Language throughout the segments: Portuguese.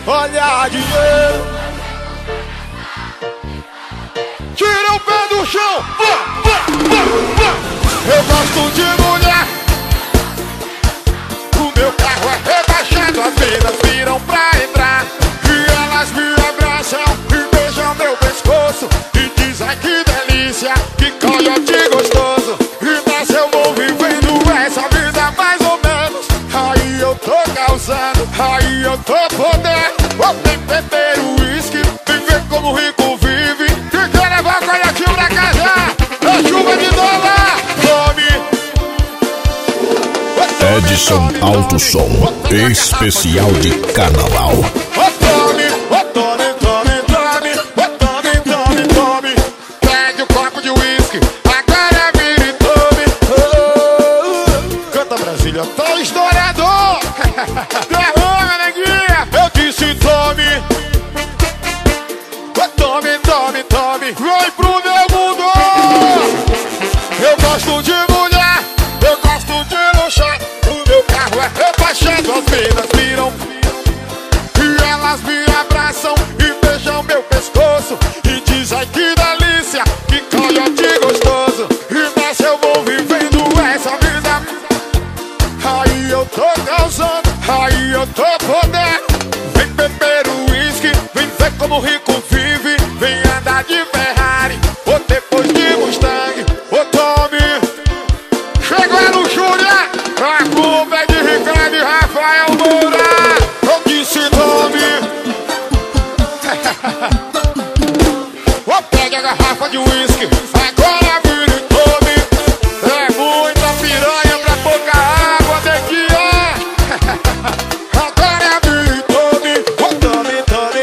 olha dinheiro. Tira o pé do chão. Eu gosto de mulher. O meu carro é rebaixado, as minas viram pra entrar. E elas me abraçam e beijam meu pescoço. E dizem que delícia, que coiote gostoso. E nessa eu vou vivendo essa vida mais ou menos. Aí eu tô causando, aí eu tô podendo. Vem beber o uísque, vem ver como o rico vive. Quem quer levar coiote pra casa? É chuva de dólar. Edson Alto Som, especial de carnaval. Tome. Pegue o copo de uísque, agora vire e tome. Canta Brasília, tô estourador. Derrama, neguinha. Eu disse tome. Tome. Vem pro meu mundo. Eu gosto de mulher, eu gosto de luxar. O meu carro é rebaixado, as minas viram. E elas me abraçam e beijam meu pescoço. E dizem que delícia, que coiote gostoso. E nessa eu vou vivendo essa vida. Aí eu tô causando, aí eu tô podendo. Vem beber o uísque, vem ver como o rico vive. Vem andar de Ferrari, ou depois de Mustang. Ô Tome, chegou a luxúria. A culpa é de Ricardo e Rafael Moura. Eu disse Tome. Ô, pegue a garrafa de uísque, agora vira e tome. É muita piranha pra pouca água, neguinha. Agora vira e tome. Ô, tome.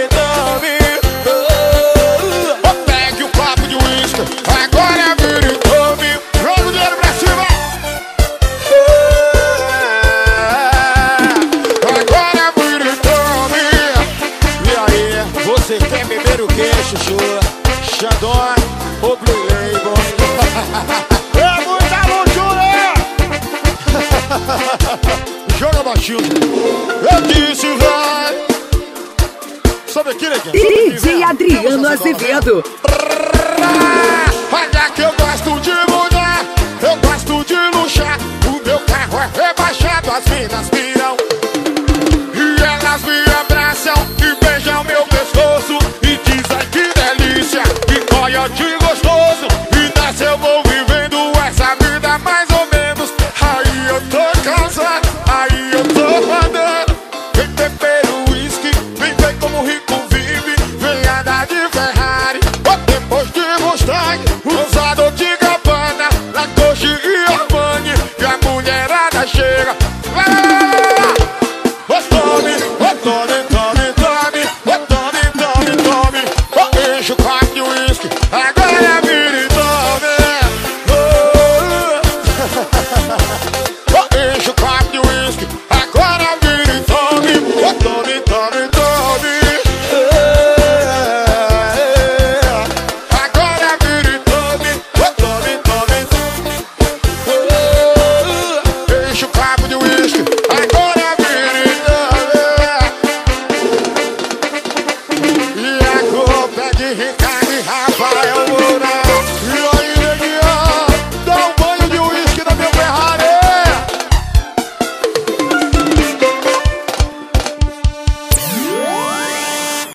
Ô, pegue o copo de uísque, agora vira e tome. Joga o dinheiro pra cima. Agora vira e tome. E aí, você quer beber o quê, chuchu? Xandão ou Blue Label? É muita luxúria. Joga baixinho. Eu disse vai. Sobe aqui, neguinho. DJ Adriano Azevedo. Olha que eu gosto de mulher, eu gosto de luxar. O meu carro é rebaixado, as minas viram. E elas me abraçam e beijam meu pescoço. E dizem que delícia, que coiote gostoso. E nessa eu vou vivendo essa vida mais ou menos. Aí eu tô cansado, aí eu tô mandando. Vem beber o uísque, vem ver como o rico vive. Vem andar de Ferrari, ou depois de Mustang. Usado de Gabbana, Lacoste e Armani. E a mulherada chega. Ô Tome. Ô, enche o copo de uísque, agora vira e tome. Ô, enche o copo de uísque, agora vira e tome. Ô, tome. Agora vira e tome. Ô, tome. Enche o copo de uísque, agora vira e tome. E a culpa é de Ricardo e Rafael Moura.